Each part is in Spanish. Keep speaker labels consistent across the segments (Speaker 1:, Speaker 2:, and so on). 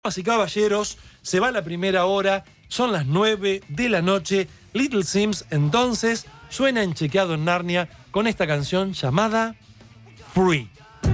Speaker 1: Damas y caballeros, se va la primera hora, son las 9 de la noche. Little Sims entonces suena en Chequeado en Narnia con esta canción llamada Free.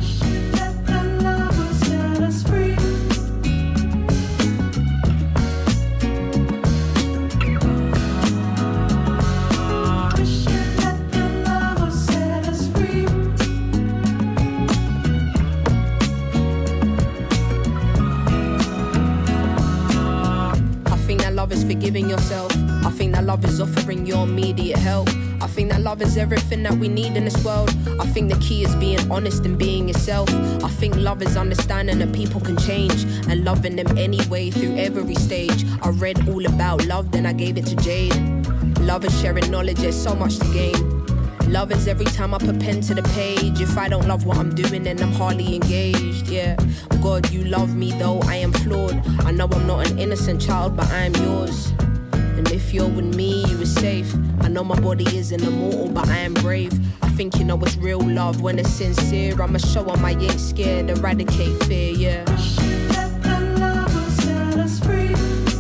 Speaker 2: Love is forgiving yourself. I think that love is offering your immediate help. I think that love is everything that we need in this world. I think the key is being honest and being yourself. I think love is understanding that people can change and loving them anyway through every stage. I read all about love, then I gave it to Jade. Love is sharing knowledge, there's so much to gain. Love is every time I put pen to the page. If I don't love what I'm doing, then I'm hardly engaged, yeah. God, you love me though I am flawed. I know I'm not an innocent child, but I am yours. And if you're with me, you are safe. I know my body isn't immortal, but I am brave. I think you know it's real love when it's sincere. I'ma show 'em I ain't scared, eradicate fear, yeah.
Speaker 3: That love will set us free.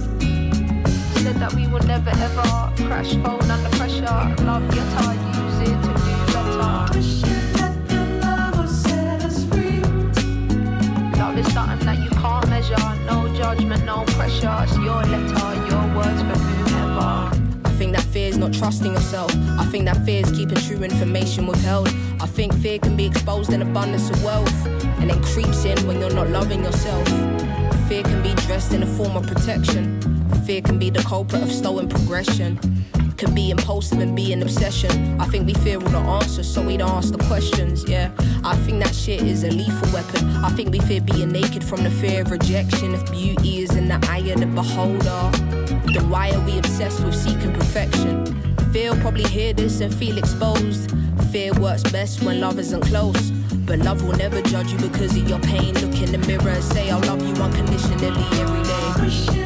Speaker 3: Said that we will never ever crash, phone under pressure. Love your time, use it to do better. That love will set us free. Love is something that you can't measure. No judgment, no pressure. It's your letter, your words for whomever.
Speaker 2: I think that fear is not trusting yourself. I think that fear is keeping true information withheld. I think fear can be exposed in abundance of wealth, and then creeps in when you're not loving yourself. Fear can be dressed in a form of protection. Fear can be the culprit of stolen progression. Can be impulsive and be an obsession. I think we fear all the answers, so we don't ask the questions, yeah. I think that shit is a lethal weapon. I think we fear being naked from the fear of rejection. If beauty is in the eye of the beholder, then why are we obsessed with seeking perfection? Fear will probably hear this and feel exposed. Fear works best when love isn't close. But love will never judge you because of your pain. Look in the mirror and say I love you unconditionally every day.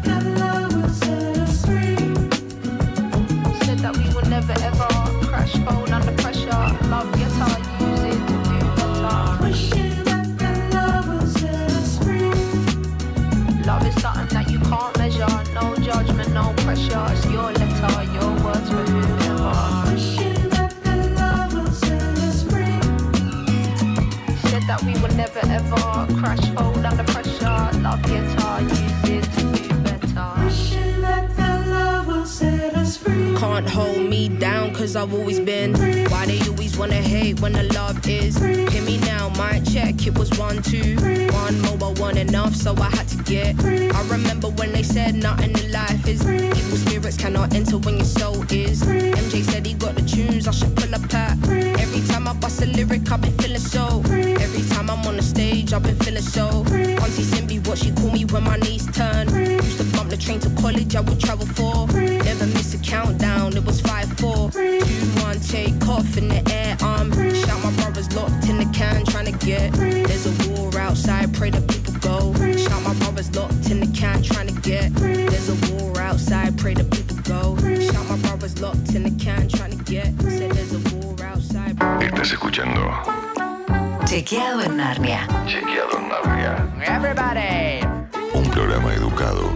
Speaker 3: That we will never ever crash, phone under pressure. Love your time, use it to do better. Wishing that love will set us free. Love is something that you can't measure. No judgment, no pressure. It's your letter, your words for whoever. Wishing that love will set us free. Said that we will never ever crash, phone under pressure. Love your time, use it to do better. Wishing that love will set us free.
Speaker 2: Can't hold me down cause I've always been. Why they always wanna hate when the love is? Hear me now, mic check, it was 1, 2. One mobile, one enough, so I had to get. I remember when they said nothing in life is. Evil spirits cannot enter when your soul is. MJ said he got the tunes, I should pull up at. Every time I bust a lyric, I've been feeling so. Every time I'm on the stage, I've been feeling so. Auntie Simbi, what she call me when my knees turn. Used to bump the train to college, I would travel for. Never miss a countdown, it was 5, 4, 2, 1, take off in the air. Shout my brothers locked in the can, trying to get. There's a war outside, pray that people go. Shout my brothers locked in the can, trying to get. There's a war outside, pray that people go. Shout my brothers locked in the can, trying to get. Said there's a war outside.
Speaker 4: Estás escuchando
Speaker 5: Chequeado en Narnia.
Speaker 4: Chequeado en Narnia.
Speaker 2: Everybody.
Speaker 4: Un programa educado,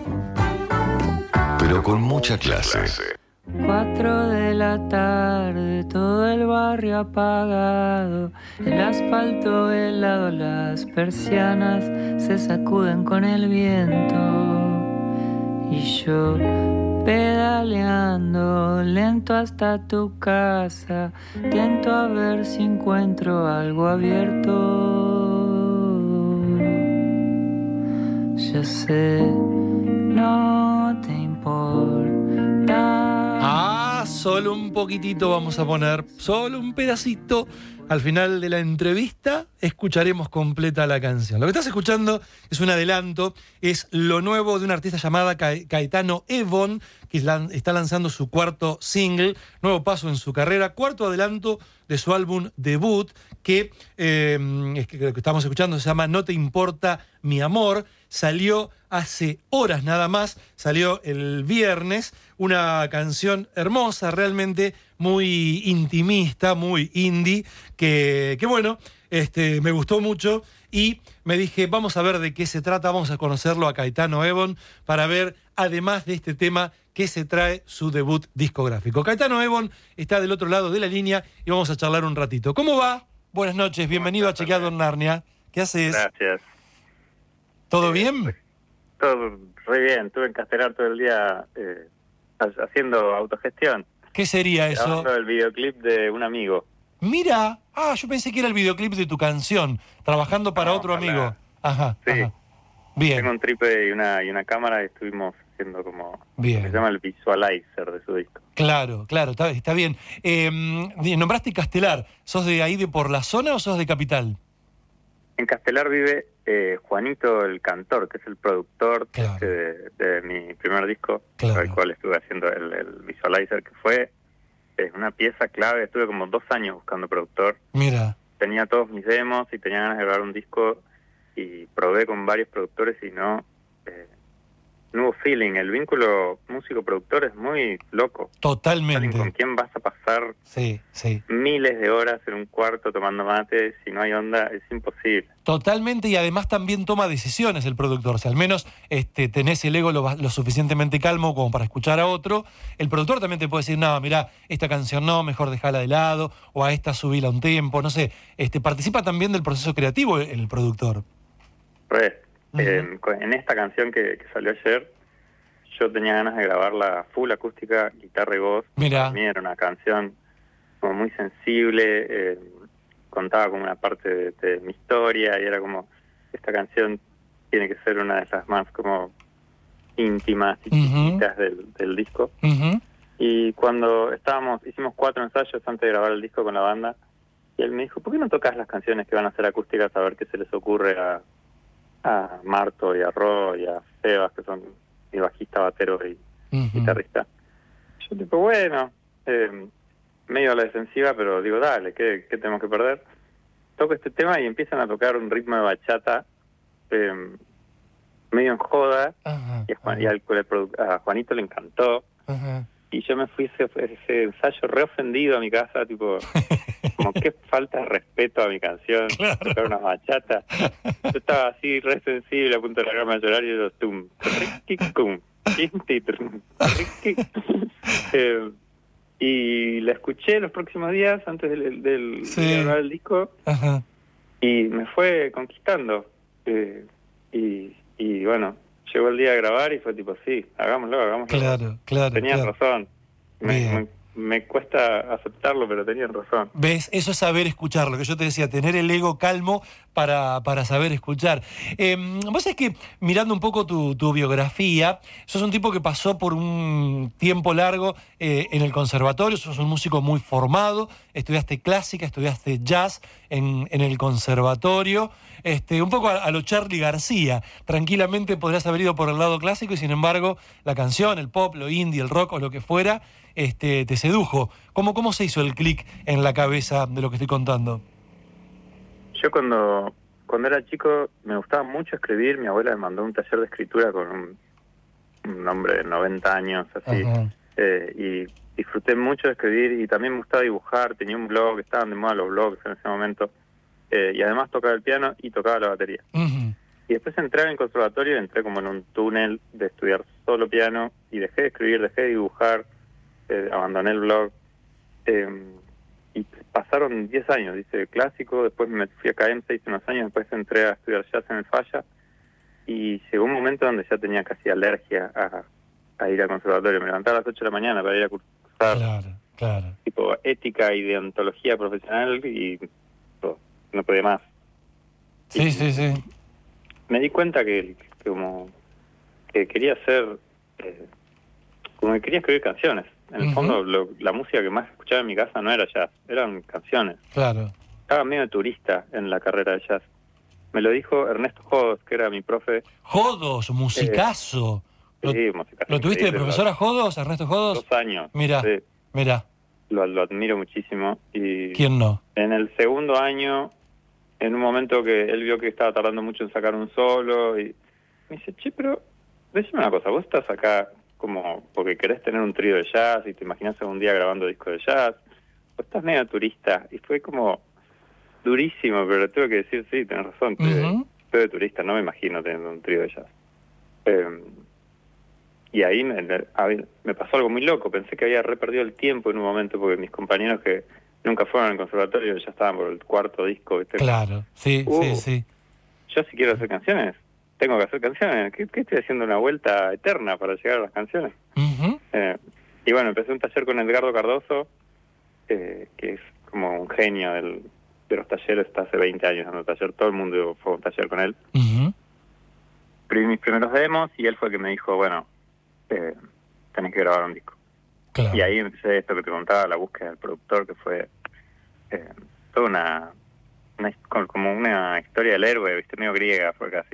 Speaker 4: pero con mucha clase.
Speaker 6: 4 de la tarde, todo el barrio apagado, el asfalto helado, las persianas se sacuden con el viento y yo pedaleando lento hasta tu casa, tiento a ver si encuentro algo abierto. Ya sé, no te importa.
Speaker 1: Solo un poquitito vamos a poner, solo un pedacito. Al final de la entrevista escucharemos completa la canción. Lo que estás escuchando es un adelanto, es lo nuevo de una artista llamada Caetano Evon, que está lanzando su cuarto single, nuevo paso en su carrera, cuarto adelanto de su álbum debut, que estamos escuchando se llama No te importa mi amor. salió hace horas nada más, salió el viernes, una canción hermosa, realmente muy intimista, muy indie, que bueno, me gustó mucho y me dije, vamos a ver de qué se trata, vamos a conocerlo a Caetano Ebon para ver, además de este tema, qué se trae su debut discográfico. Caetano Ebon está del otro lado de la línea y vamos a charlar un ratito. ¿Cómo va? Buenas noches, bienvenido a Chequeado en Narnia. ¿Qué haces?
Speaker 7: Gracias.
Speaker 1: ¿Todo bien?
Speaker 7: Todo re bien. Estuve en Castelar todo el día haciendo autogestión.
Speaker 1: ¿Qué sería eso?
Speaker 7: Grabando el videoclip de un amigo.
Speaker 1: Mira, yo pensé que era el videoclip de tu canción, trabajando para otro
Speaker 7: ojalá.
Speaker 1: amigo. Ajá,
Speaker 7: Sí.
Speaker 1: ajá. Bien.
Speaker 7: Tengo un trípode y una cámara y estuvimos haciendo como...
Speaker 1: Bien.
Speaker 7: Se llama el visualizer de su disco.
Speaker 1: Claro, está bien. Nombraste Castelar, ¿sos de ahí de por la zona o sos de Capital?
Speaker 7: En Castelar vive Juanito el Cantor, que es el productor
Speaker 1: Claro.
Speaker 7: de mi primer disco,
Speaker 1: Claro.
Speaker 7: al cual estuve haciendo el visualizer, que fue una pieza clave. Estuve como 2 años buscando productor.
Speaker 1: Mira,
Speaker 7: Tenía todos mis demos y tenía ganas de grabar un disco y probé con varios productores y no hubo feeling. El vínculo músico-productor es muy loco. Alguien
Speaker 1: totalmente.
Speaker 7: con quien vas a pasar
Speaker 1: Sí.
Speaker 7: miles de horas en un cuarto tomando mate, si no hay onda, es imposible.
Speaker 1: Totalmente, y además también toma decisiones el productor. O sea, al menos tenés el ego lo suficientemente calmo como para escuchar a otro. El productor también te puede decir, no, mirá, esta canción no, mejor dejala de lado, o a esta subila un tempo, no sé. Participa también del proceso creativo el productor.
Speaker 7: Re.
Speaker 1: Ujú.
Speaker 7: En esta canción que salió ayer, yo tenía ganas de grabarla full acústica, guitarra y voz.
Speaker 1: Mirá.
Speaker 7: Para mí era una canción como muy sensible, contaba como una parte de mi historia y era como, esta canción tiene que ser una de esas más como íntimas y
Speaker 1: Ujú.
Speaker 7: chiquitas del disco.
Speaker 1: Ujú.
Speaker 7: Y cuando hicimos 4 ensayos antes de grabar el disco con la banda, y él me dijo, ¿por qué no tocas las canciones que van a ser acústicas a ver qué se les ocurre a Marto y a Ro y a Sebas, que son mi bajista, batero y
Speaker 1: Ujú.
Speaker 7: guitarrista? Yo tipo, bueno, medio a la defensiva, pero digo, dale, ¿qué tenemos que perder? Toco este tema y empiezan a tocar un ritmo de bachata medio en joda,
Speaker 1: Ajá,
Speaker 7: y a Juanito le encantó.
Speaker 1: ajá.
Speaker 7: Y yo me fui ese ensayo re ofendido a mi casa, tipo, como qué falta de respeto a mi canción, tocar una bachata. Yo estaba así re sensible, a punto de largarme a llorar y yo, tum, riqui, cum, tinti, trum, riqui. Y la escuché los próximos días antes de grabar el disco
Speaker 1: Ajá.
Speaker 7: y me fue conquistando. Y bueno, llegó el día de grabar y fue tipo, sí, hagámoslo.
Speaker 1: Claro.
Speaker 7: Tenían razón.
Speaker 1: Bien.
Speaker 7: Me cuesta aceptarlo, pero tenían razón.
Speaker 1: ¿Ves? Eso es saber escuchar, lo que yo te decía, tener el ego calmo para saber escuchar. Vos sabés que, mirando un poco tu biografía, sos un tipo que pasó por un tiempo largo en el conservatorio, sos un músico muy formado, estudiaste clásica, estudiaste jazz en el conservatorio, un poco a lo Charly García. Tranquilamente podrías haber ido por el lado clásico y sin embargo la canción, el pop, lo indie, el rock o lo que fuera, te sedujo. ¿Cómo se hizo el clic en la cabeza de lo que estoy contando?
Speaker 7: Yo cuando era chico me gustaba mucho escribir. Mi abuela me mandó un taller de escritura con un hombre de 90 años, así.
Speaker 1: Ajá.
Speaker 7: Y disfruté mucho de escribir y también me gustaba dibujar. Tenía un blog, estaban de moda los blogs en ese momento. Y además tocaba el piano y tocaba la batería.
Speaker 1: Uh-huh.
Speaker 7: Y después entré en el conservatorio y entré como en un túnel de estudiar solo piano y dejé de escribir, dejé de dibujar, abandoné el blog. Y pasaron 10 años, hice clásico, después me fui a KM, hice unos años, después entré a estudiar jazz en el Falla y llegó un momento donde ya tenía casi alergia a ir al conservatorio. Me levantaba a las 8 de la mañana para ir a cursar
Speaker 1: Claro.
Speaker 7: tipo ética y deontología profesional y no podía más.
Speaker 1: Sí.
Speaker 7: Me di cuenta que quería hacer, como que quería escribir canciones. En el fondo, la música que más escuchaba en mi casa no era jazz, eran canciones.
Speaker 1: Claro.
Speaker 7: Estaba medio de turista en la carrera de jazz. Me lo dijo Ernesto Jodos, que era mi profe.
Speaker 1: Jodos, musicazo.
Speaker 7: Sí, musicazo.
Speaker 1: ¿Lo tuviste de profesor a Jodos, Ernesto Jodos?
Speaker 7: 2 años.
Speaker 1: Mira.
Speaker 7: Lo admiro muchísimo. Y
Speaker 1: ¿quién no?
Speaker 7: en el segundo año, en un momento que él vio que estaba tardando mucho en sacar un solo y me dice, che, pero decime una cosa, vos estás acá como porque querés tener un trío de jazz y te imaginás algún día grabando discos de jazz, o estás medio turista. Y fue como durísimo, pero le tuve que decir, sí, tenés razón, estoy de turista, no me imagino teniendo un trío de jazz. Y ahí me pasó algo muy loco, pensé que había perdido el tiempo en un momento, porque mis compañeros que nunca fueron al conservatorio ya estaban por el cuarto disco, ¿viste?
Speaker 1: Claro, sí.
Speaker 7: Yo si quiero hacer canciones, tengo que hacer canciones. ¿Qué estoy haciendo una vuelta eterna para llegar a las canciones? Y bueno, empecé un taller con Edgardo Cardoso, que es como un genio de los talleres, está hace 20 años dando taller, todo el mundo fue a un taller con él. Escribí mis primeros demos y él fue el que me dijo, bueno, tenés que grabar un disco.
Speaker 1: Claro.
Speaker 7: Y ahí empecé esto que te contaba, la búsqueda del productor, que fue toda como una historia del héroe, viste, medio griega, fue casi.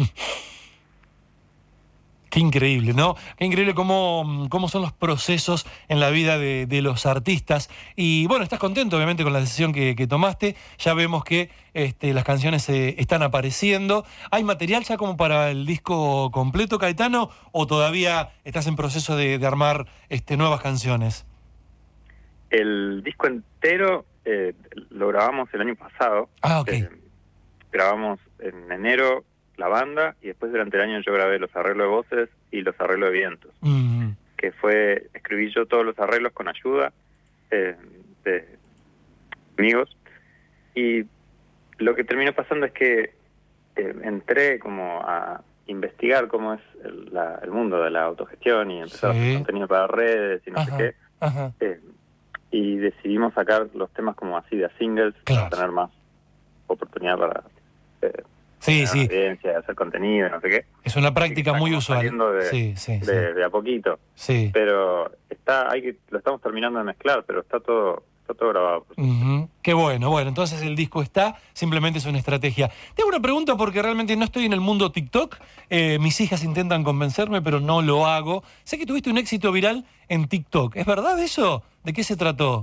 Speaker 1: Qué increíble, ¿no? Qué increíble cómo son los procesos en la vida de los artistas. Y bueno, estás contento obviamente con la decisión que tomaste. Ya vemos que las canciones están apareciendo. ¿Hay material ya como para el disco completo, Caetano? ¿O todavía estás en proceso de armar nuevas canciones?
Speaker 7: El disco entero lo grabamos el año pasado.
Speaker 1: Ok.
Speaker 7: Grabamos en enero la banda y después durante el año yo grabé los arreglos de voces y los arreglos de vientos, que escribí yo todos los arreglos con ayuda de amigos, y lo que terminó pasando es que entré como a investigar cómo es el mundo de la autogestión y empezar a hacer contenido para redes y no sé qué, y decidimos sacar los temas como así de singles, para tener más oportunidad para audiencia, hacer contenido y no sé qué.
Speaker 1: Es una práctica muy usual.
Speaker 7: De a poquito.
Speaker 1: Sí.
Speaker 7: Pero lo estamos terminando de mezclar, pero está todo grabado.
Speaker 1: Qué bueno. Bueno, entonces el disco está, simplemente es una estrategia. Te hago una pregunta porque realmente no estoy en el mundo TikTok. Mis hijas intentan convencerme, pero no lo hago. Sé que tuviste un éxito viral en TikTok. ¿Es verdad eso? ¿De qué se trató?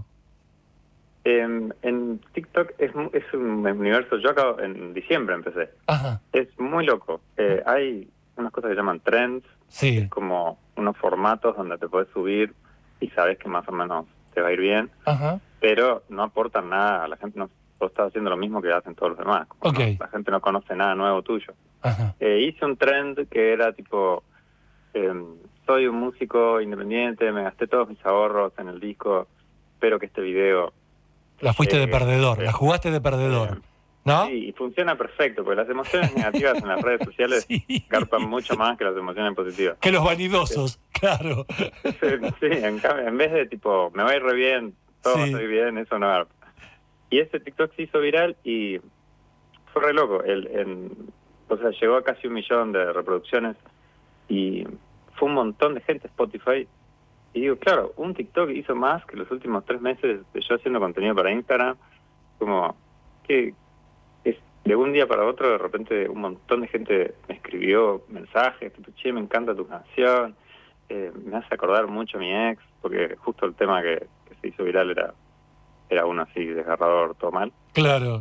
Speaker 7: En TikTok es un universo. Yo acá en diciembre empecé. Es muy loco. Hay unas cosas que llaman trends, es como unos formatos donde te puedes subir y sabes que más o menos te va a ir bien, pero no aportan nada a la gente. Vos estás haciendo lo mismo que hacen todos los demás. La gente no conoce nada nuevo tuyo. Hice un trend que era tipo, soy un músico independiente, me gasté todos mis ahorros en el disco, espero que este video...
Speaker 1: La fuiste de perdedor, la jugaste de perdedor, ¿no?
Speaker 7: Sí, y funciona perfecto, porque las emociones negativas en las redes sociales garpan mucho más que las emociones positivas.
Speaker 1: Que los vanidosos, claro.
Speaker 7: Sí, en vez de tipo, me va a ir re bien, todo va a salir bien, eso no garpa. Y ese TikTok se hizo viral y fue re loco. O sea, llegó a casi 1 millón de reproducciones y fue un montón de gente a Spotify. Y digo, claro, un TikTok hizo más que los últimos 3 meses de yo haciendo contenido para Instagram. Como que es de un día para otro, de repente un montón de gente me escribió mensajes, tipo, che, me encanta tu canción, me hace acordar mucho a mi ex, porque justo el tema que se hizo viral era uno así, desgarrador, todo mal.
Speaker 1: Claro.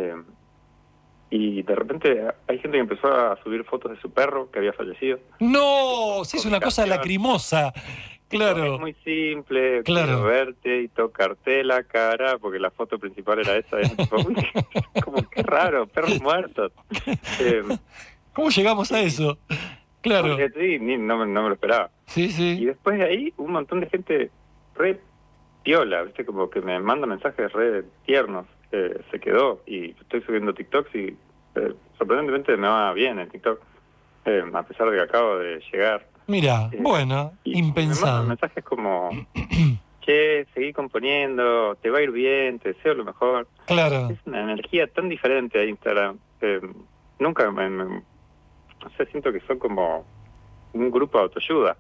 Speaker 7: Y de repente hay gente que empezó a subir fotos de su perro que había fallecido.
Speaker 1: ¡No! Sí, es una cosa lacrimosa. Claro.
Speaker 7: Es muy simple, quiero verte y tocarte la cara, porque la foto principal era esa. Tipo, como qué raro, perros muertos.
Speaker 1: ¿Cómo llegamos a eso? Claro.
Speaker 7: Sí, no me lo esperaba.
Speaker 1: Sí.
Speaker 7: Y después de ahí, un montón de gente re piola, ¿viste? Como que me manda mensajes re tiernos. Se quedó y estoy subiendo TikToks y sorprendentemente me va bien en TikTok, a pesar de que acabo de llegar.
Speaker 1: Mira, bueno, impensado.
Speaker 7: Me mandan mensajes como, che, seguí componiendo, te va a ir bien, te deseo lo mejor.
Speaker 1: Claro.
Speaker 7: Es una energía tan diferente a Instagram. Nunca no sé, siento que son como un grupo de autoayuda.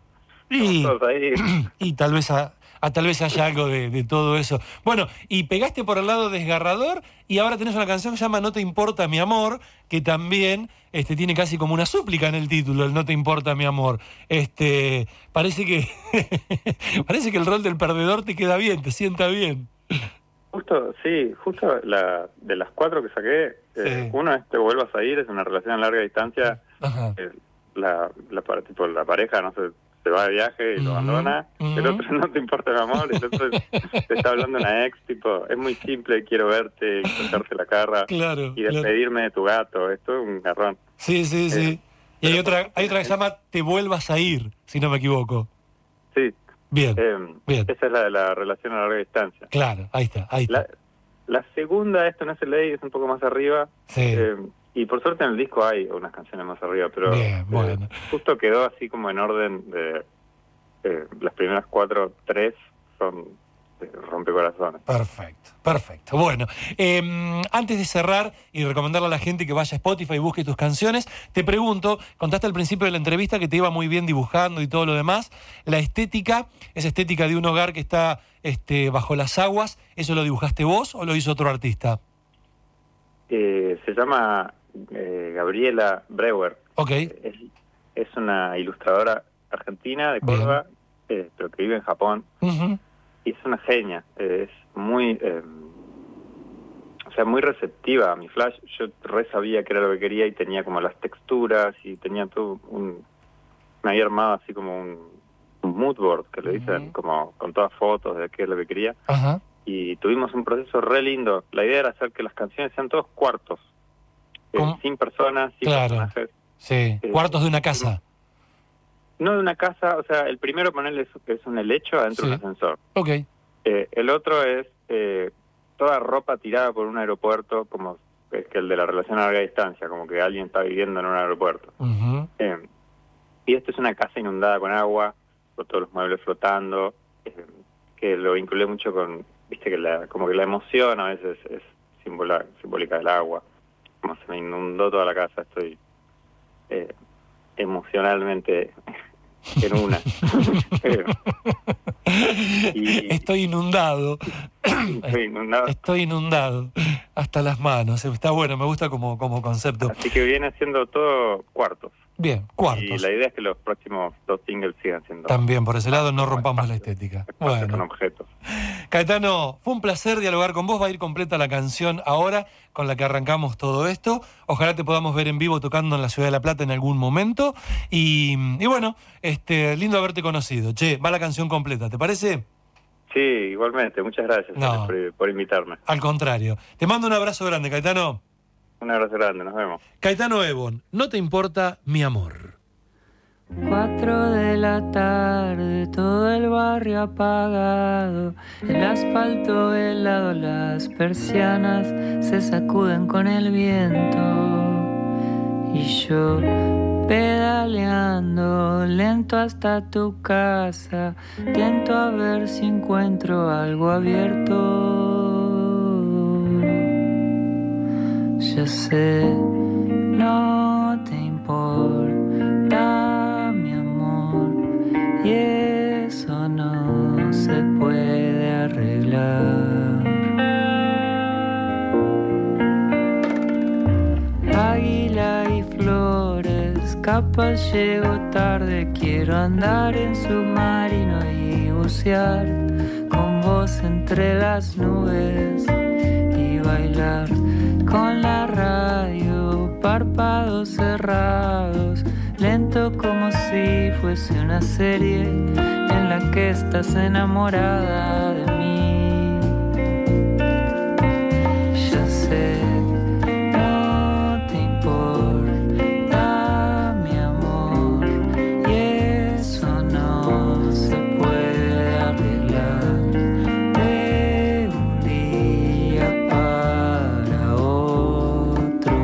Speaker 1: Y tal vez tal vez haya algo de todo eso. Bueno, y pegaste por el lado desgarrador y ahora tenés una canción que se llama No te importa mi amor, que también tiene casi como una súplica en el título, el No te importa mi amor. Parece que el rol del perdedor te queda bien, te sienta bien.
Speaker 7: Justo de las 4 que saqué, uno es Te vuelvas a ir, es una relación a larga distancia. tipo, la pareja, no sé, se va de viaje y lo abandona, el otro no te importa el amor, el otro te está hablando una ex, tipo, es muy simple, quiero verte, y tocarte la cara,
Speaker 1: Claro,
Speaker 7: y despedirme de tu gato, esto es un garrón.
Speaker 1: Sí. Y hay otra que se llama Te vuelvas a ir, si no me equivoco.
Speaker 7: Sí.
Speaker 1: Bien.
Speaker 7: Esa es la de la relación a larga distancia.
Speaker 1: Claro, ahí está.
Speaker 7: La segunda, esto no es ley, es un poco más arriba.
Speaker 1: Sí.
Speaker 7: Y por suerte en el disco hay unas canciones más arriba, pero
Speaker 1: Bien, bueno.
Speaker 7: Justo quedó así como en orden de las primeras 4, 3 son rompecorazones.
Speaker 1: Perfecto. Bueno, antes de cerrar y recomendarle a la gente que vaya a Spotify y busque tus canciones, te pregunto, contaste al principio de la entrevista que te iba muy bien dibujando y todo lo demás. La estética, esa estética de un hogar que está bajo las aguas, ¿eso lo dibujaste vos o lo hizo otro artista?
Speaker 7: Se llama Gabriela Breuer.
Speaker 1: Ok.
Speaker 7: Es una ilustradora argentina de Córdoba, pero que vive en Japón.
Speaker 1: Uh-huh.
Speaker 7: Y es una genia. Es muy muy receptiva a mi flash. Yo sabía que era lo que quería y tenía como las texturas y tenía todo me había armado así como un mood board, que le dicen, como con todas fotos de qué es lo que quería.
Speaker 1: Uh-huh.
Speaker 7: Y tuvimos un proceso re lindo. La idea era hacer que las canciones sean todos cuartos. Sin personas, sin personajes.
Speaker 1: Sí, cuartos de una casa.
Speaker 7: No de una casa, o sea, el primero ponerle es un helecho adentro de un ascensor.
Speaker 1: Ok.
Speaker 7: El otro es toda ropa tirada por un aeropuerto, como es que el de la relación a larga distancia, como que alguien está viviendo en un aeropuerto.
Speaker 1: Uh-huh.
Speaker 7: Y esto es una casa inundada con agua, con todos los muebles flotando, que lo vinculé mucho con, viste, que como que la emoción a veces es simbólica del agua. Como se me inundó toda la casa, estoy emocionalmente en una.
Speaker 1: Estoy inundado. Estoy inundado hasta las manos. Está bueno, me gusta como concepto.
Speaker 7: Así que viene siendo todo cuartos.
Speaker 1: Bien, cuartos.
Speaker 7: Y la idea es que los próximos 2 singles sigan siendo...
Speaker 1: También, por ese lado, no rompamos la estética. Bueno.
Speaker 7: Con objetos.
Speaker 1: Caetano, fue un placer dialogar con vos. Va a ir completa la canción ahora, con la que arrancamos todo esto. Ojalá te podamos ver en vivo tocando en la Ciudad de La Plata en algún momento. Y bueno, lindo haberte conocido. Che, va la canción completa, ¿te parece?
Speaker 7: Sí, igualmente. Muchas gracias por invitarme.
Speaker 1: Al contrario. Te mando un abrazo grande, Caetano.
Speaker 7: Un abrazo grande, nos vemos.
Speaker 1: Caetano Ebon, No te importa mi amor.
Speaker 6: 4 de la tarde, todo el barrio apagado, el asfalto helado, las persianas se sacuden con el viento. Y yo pedaleando lento hasta tu casa, tento a ver si encuentro algo abierto. Ya sé, no te importa mi amor, y eso no se puede arreglar. Águila y flores, capaz llego tarde, quiero andar en submarino y bucear con vos entre las nubes y bailar con la radio, párpados cerrados, lento como si fuese una serie en la que estás enamorada de mí. Ya sé, no te importa mi amor, y eso no se puede arreglar de un día para otro.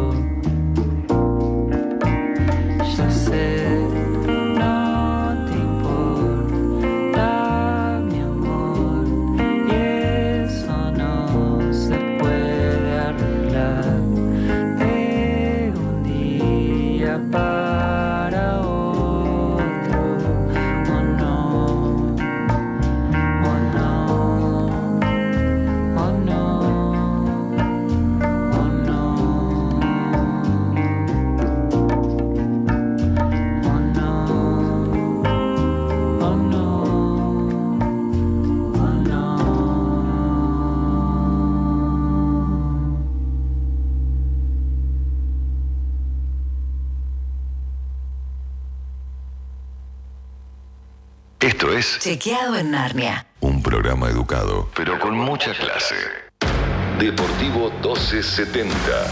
Speaker 6: Ya sé, no te importa mi amor,
Speaker 4: Esto es
Speaker 5: Chequeado en Narnia.
Speaker 4: un programa educado, pero con mucha clase. Deportivo 1270.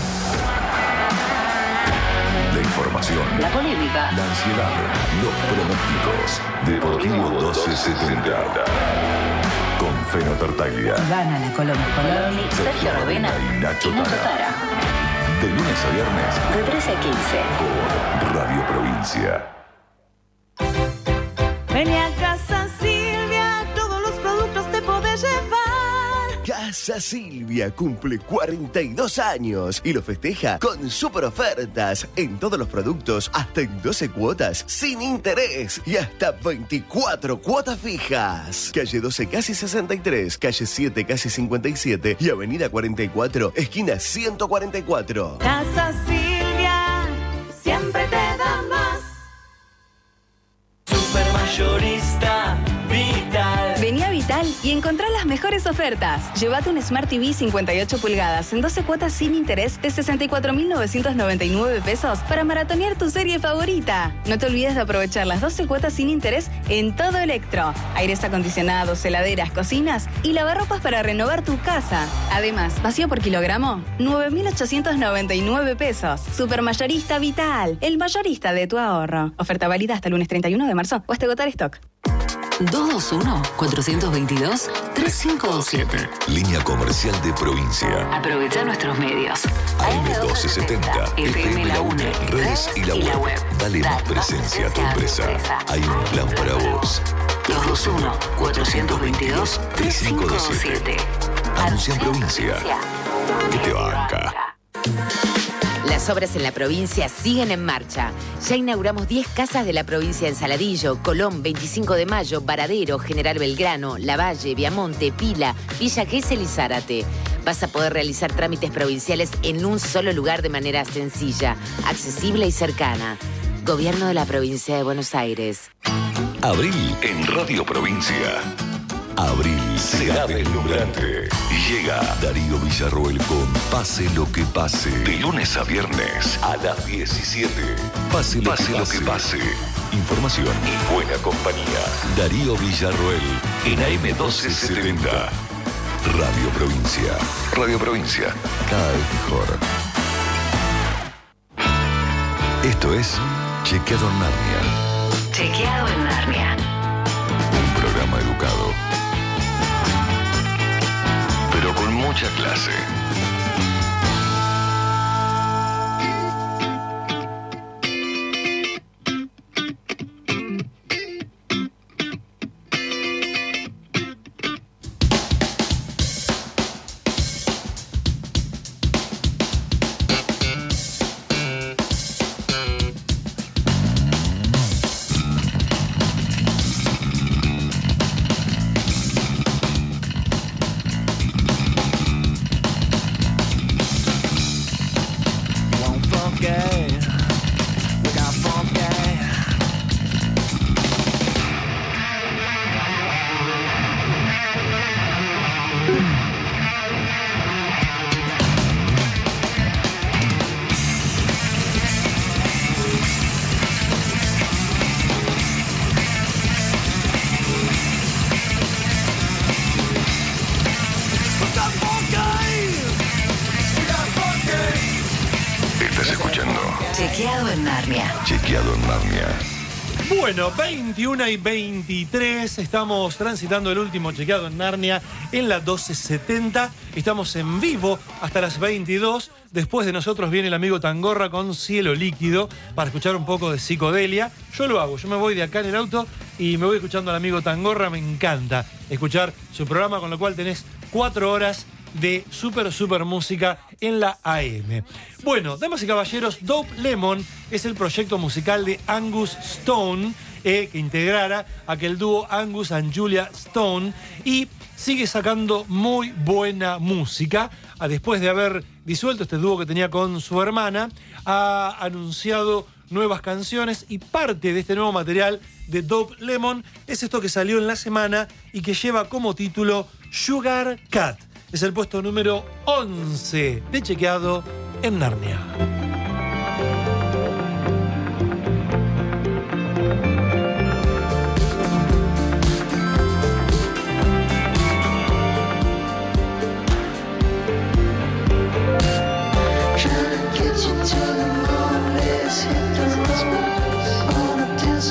Speaker 4: La información,
Speaker 5: La polémica.
Speaker 4: la ansiedad, los pronósticos. Deportivo 1270. Con Feno Tartaglia,
Speaker 5: Gana la Colombo Poloni, Sergio Rovena
Speaker 4: y Nacho Tara. De lunes a viernes
Speaker 5: De 13 a 15.
Speaker 4: por Radio Provincia.
Speaker 8: Vení a Casa Silvia, todos los productos te podés llevar.
Speaker 9: Casa Silvia cumple 42 años y lo festeja con super ofertas en todos los productos, hasta en 12 cuotas sin interés y hasta 24 cuotas fijas. Calle 12 casi 63, calle 7 casi 57 y avenida 44, esquina 144.
Speaker 8: Casa Silvia, siempre te da más.
Speaker 10: Supermayorista Vital.
Speaker 11: Vení a Vital y encontrá las mejores ofertas. Llévate un Smart TV 58 pulgadas en 12 cuotas sin interés de 64.999 pesos para maratonear tu serie favorita. No te olvides de aprovechar las 12 cuotas sin interés en todo Electro. Aires acondicionados, heladeras, cocinas y lavarropas para renovar tu casa. Además, vacío por kilogramo, 9.899 pesos. Supermayorista Vital, el mayorista de tu ahorro. Oferta válida hasta el lunes 31 de marzo o hasta agotar stock.
Speaker 5: 221-422-3527.
Speaker 4: Línea comercial de provincia.
Speaker 5: Aprovecha nuestros medios.
Speaker 4: AM1270, FM La UNE, redes y la web. Dale más presencia a tu empresa. Hay un plan para vos.
Speaker 5: 221-422-3527.
Speaker 4: Anuncia en provincia. ¿Qué te banca?
Speaker 12: Las obras en la provincia siguen en marcha. Ya inauguramos 10 casas de la provincia en Saladillo, Colón, 25 de Mayo, Varadero, General Belgrano, Lavalle, Viamonte, Pila, Villa Gesell y Zárate. Vas a poder realizar trámites provinciales en un solo lugar de manera sencilla, accesible y cercana. Gobierno de la provincia de Buenos Aires.
Speaker 4: Abril en Radio Provincia. Abril será deslumbrante. Llega Darío Villarroel con Pase lo que pase. De lunes a viernes a las 17. Pase lo que pase. Información y buena compañía. Darío Villarroel en AM1270. Radio Provincia. Radio Provincia. Cada vez mejor. Esto es Chequeado en Narnia.
Speaker 5: Chequeado en Narnia.
Speaker 4: Un programa educado, pero con mucha clase.
Speaker 5: Chequeado en Narnia.
Speaker 4: Chequeado en Narnia.
Speaker 1: Bueno, 21 y 23, estamos transitando el último Chequeado en Narnia en la 1270. Estamos en vivo hasta las 22. Después de nosotros viene el amigo Tangorra con Cielo Líquido para escuchar un poco de psicodelia. Yo lo hago, yo me voy de acá en el auto y me voy escuchando al amigo Tangorra. Me encanta escuchar su programa, con lo cual tenés 4 horas de super música en la AM. Bueno, damas y caballeros, Dope Lemon es el proyecto musical de Angus Stone, que integrara aquel dúo Angus and Julia Stone, y sigue sacando muy buena música. Después de haber disuelto este dúo que tenía con su hermana, ha anunciado nuevas canciones, y parte de este nuevo material de Dope Lemon es esto que salió en la semana y que lleva como título Sugar Cat. Es el puesto número 11 de Chequeado en Narnia.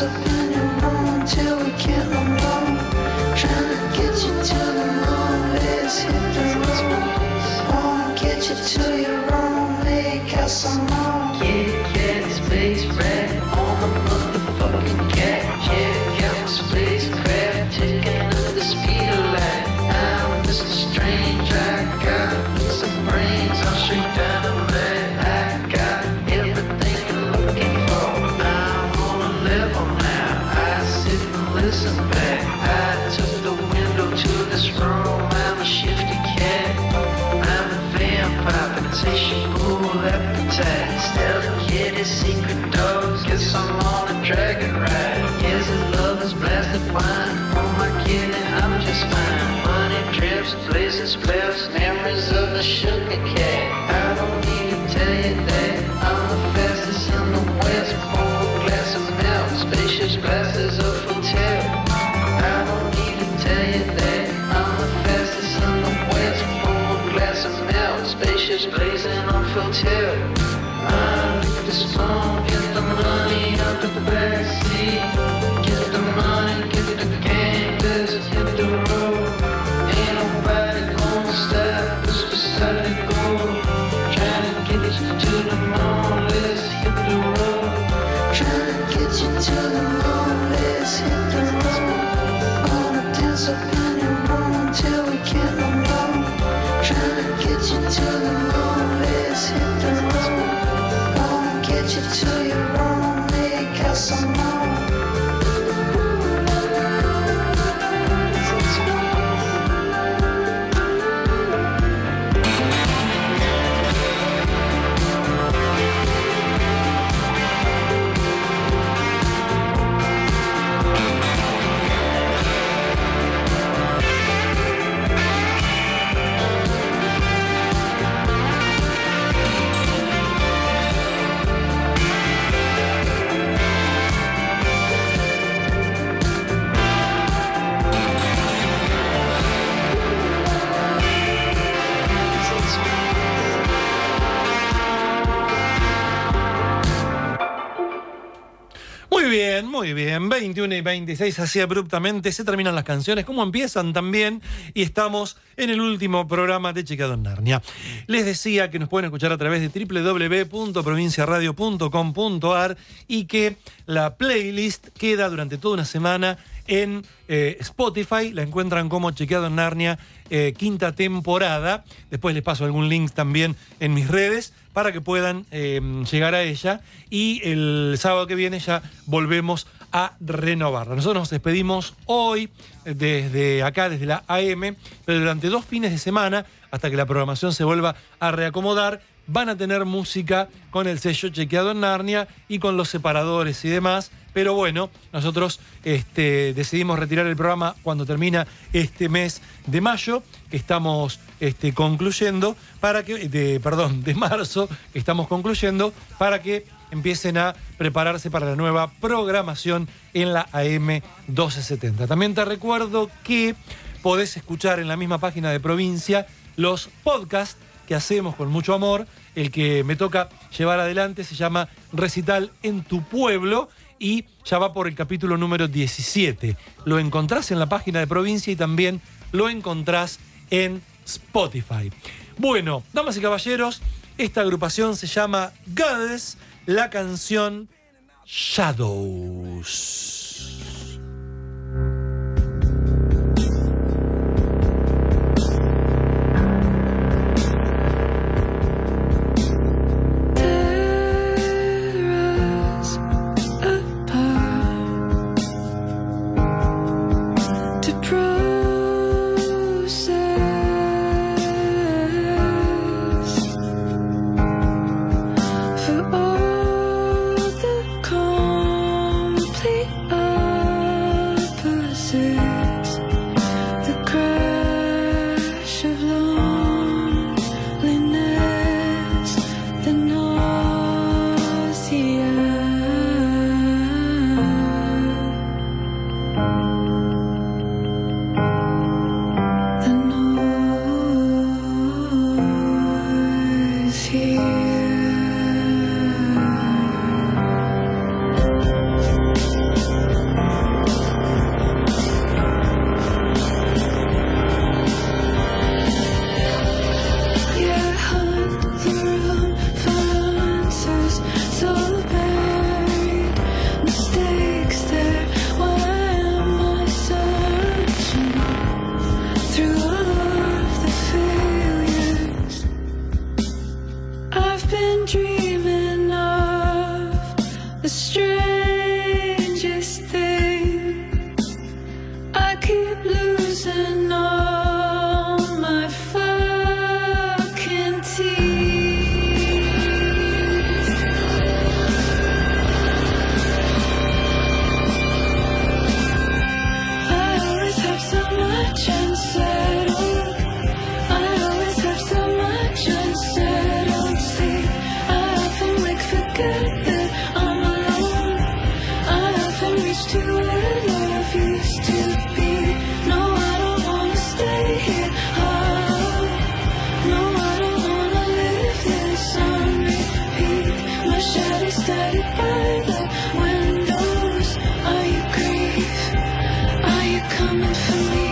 Speaker 13: dance up in your room till we can't no more. Trying to get you to the moon, let's hit the road. Wanna get you to your room, make out some more. Kitty cat, space rat, on the motherfucking cat. Check out the spacecraft, taking up the speed of light. I'm Mr. Strange, I got some brains, I'm straight down the line. I got everything you're looking for. I'm on a level now, I sit and listen back. I took the window to this room, I'm a shifty cat. I'm a vampire, insatiable appetite. Stealth kitty, secret dogs, guess I'm on a dragon ride. Yes, his love is blasted wine. Oh my kitty, I'm just fine. Money drips, blazing spells, memories of the sugar cat. I don't need to tell you that I'm the fastest in the west. Pour a glass of milk, spacious glasses of hotel. I don't need to tell you that I'm the fastest in the west. Pour a glass of milk, spacious blazing on hotel. I lick the spoon, get the money out the backseat. Get the money, get the game, let's hit the road. Ain't nobody gonna stop us beside the goal. Trying to get you to the moon, let's hit the road. Trying to get you to the moon, let's hit the road. Gonna dance up in your room till we can't no more. Trying to get you to the moon, let's hit the road. Gonna get you to your room, make out some more.
Speaker 1: Muy bien, 21 y 26, así abruptamente se terminan las canciones, como empiezan también, y estamos en el último programa de Chequeado en Narnia. Les decía que nos pueden escuchar a través de www.provinciaradio.com.ar y que la playlist queda durante toda una semana en Spotify, la encuentran como Chequeado en Narnia, quinta temporada. Después les paso algún link también en mis redes para que puedan llegar a ella, y el sábado que viene ya volvemos a renovarla. Nosotros nos despedimos hoy desde acá, desde la AM, pero durante 2 fines de semana, hasta que la programación se vuelva a reacomodar, van a tener música con el sello Chequeado en Narnia y con los separadores y demás. Pero bueno, nosotros decidimos retirar el programa cuando termina este mes de mayo, que estamos concluyendo, de marzo, que estamos concluyendo, para que empiecen a prepararse para la nueva programación en la AM 1270. También te recuerdo que podés escuchar en la misma página de Provincia los podcasts que hacemos con mucho amor. El que me toca llevar adelante se llama Recital en tu Pueblo y ya va por el capítulo número 17. Lo encontrás en la página de Provincia y también lo encontrás en Spotify. Bueno, damas y caballeros, esta agrupación se llama Goddess, la canción Shadows.
Speaker 13: For all the complete
Speaker 8: reached to where love used to be. No, I don't wanna stay here. Oh, no, I don't wanna live this on repeat. My shadow static by the windows. Are you grief? Are you coming for me?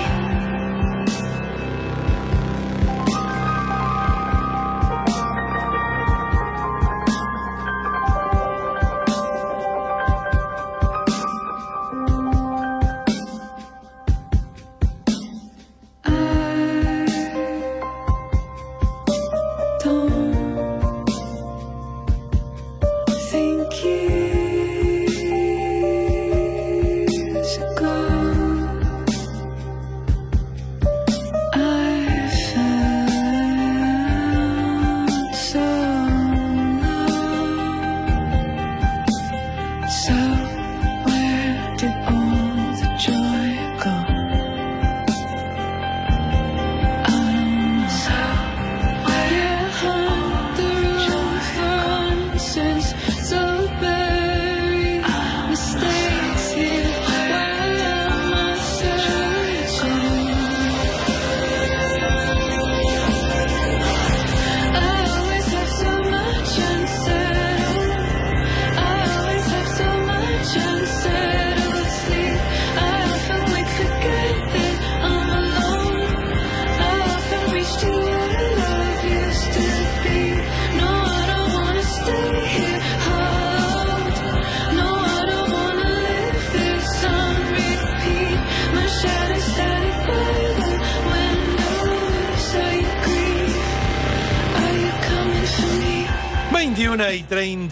Speaker 1: Y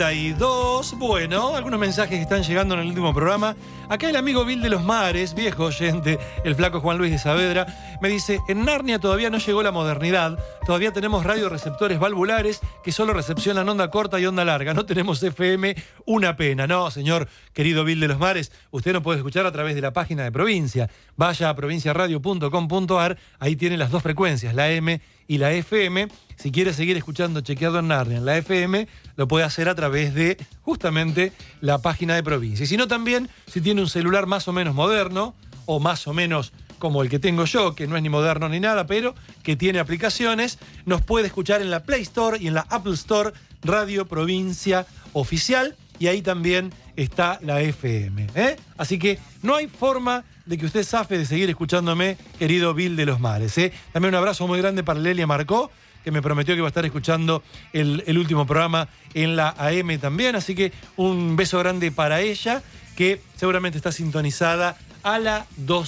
Speaker 1: 32. Bueno, algunos mensajes que están llegando en el último programa. Acá el amigo Bill de los Mares, viejo oyente, el flaco Juan Luis de Saavedra, me dice: en Narnia todavía no llegó la modernidad, todavía tenemos radioreceptores valvulares que solo recepcionan onda corta y onda larga, no tenemos FM, una pena. No, señor querido Bill de los Mares, usted no puede escuchar a través de la página de Provincia. Vaya a provinciaradio.com.ar, ahí tiene las dos frecuencias, la M y la FM. Si quiere seguir escuchando Chequeado en Narnia en la FM, lo puede hacer a través de justamente la página de Provincia. Y si no, también, si tiene un celular más o menos moderno, o más o menos como el que tengo yo, que no es ni moderno ni nada, pero que tiene aplicaciones, nos puede escuchar en la Play Store y en la Apple Store Radio Provincia Oficial, y ahí también está la FM. Así que no hay forma de que usted zafe de seguir escuchándome, querido Bill de los Mares. También un abrazo muy grande para Lelia Marcó, que me prometió que va a estar escuchando el último programa en la AM también, así que un beso grande para ella, que seguramente está sintonizada a la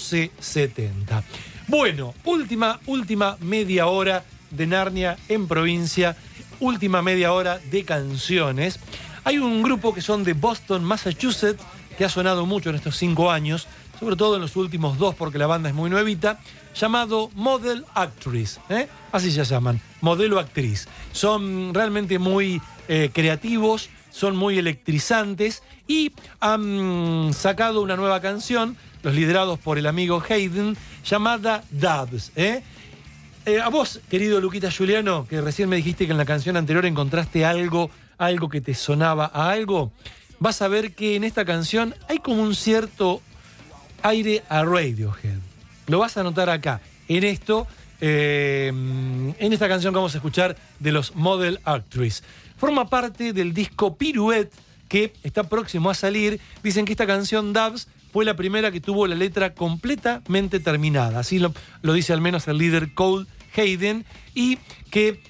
Speaker 1: 1270. Bueno, última media hora de Narnia en Provincia, última media hora de canciones. Hay un grupo que son de Boston, Massachusetts, que ha sonado mucho en estos 5 años, sobre todo en los últimos 2 porque la banda es muy nuevita, llamado Model Actress, así se llaman, modelo actriz. Son realmente muy creativos, son muy electrizantes y han sacado una nueva canción, los liderados por el amigo Hayden, llamada Doves. A vos, querido Luquita Juliano, que recién me dijiste que en la canción anterior encontraste algo que te sonaba a algo, vas a ver que en esta canción hay como un cierto aire a Radiohead. Lo vas a notar acá, en esta canción que vamos a escuchar de los Model Actress. Forma parte del disco Pirouette, que está próximo a salir. Dicen que esta canción, Doves, fue la primera que tuvo la letra completamente terminada. Así lo dice al menos el líder Cole Hayden. Y que,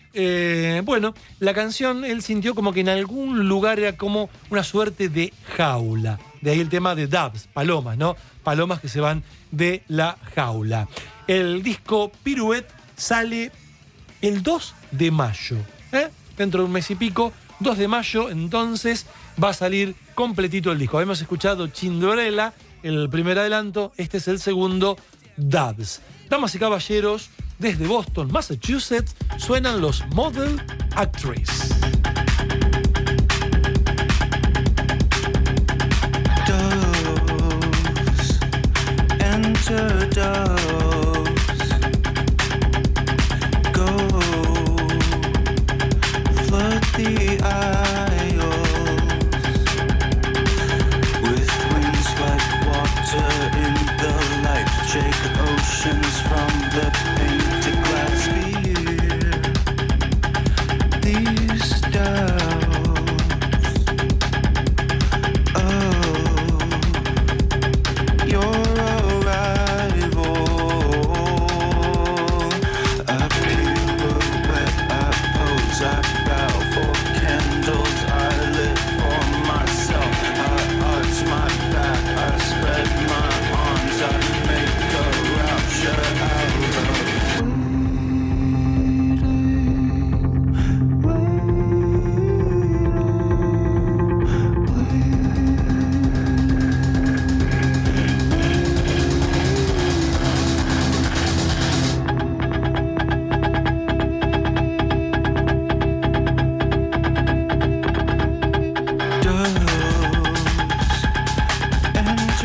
Speaker 1: la canción él sintió como que en algún lugar era como una suerte de jaula. De ahí el tema de Doves, palomas, ¿no? Palomas que se van de la jaula. El disco Pirouette sale el 2 de mayo. Dentro de un mes y pico, 2 de mayo, entonces va a salir completito el disco. Hemos escuchado Cinderella, el primer adelanto, este es el segundo, Doves. Damas y caballeros, desde Boston, Massachusetts, suenan los Model Actress.
Speaker 14: Doves, enter doves, go, flood the aisles with wings like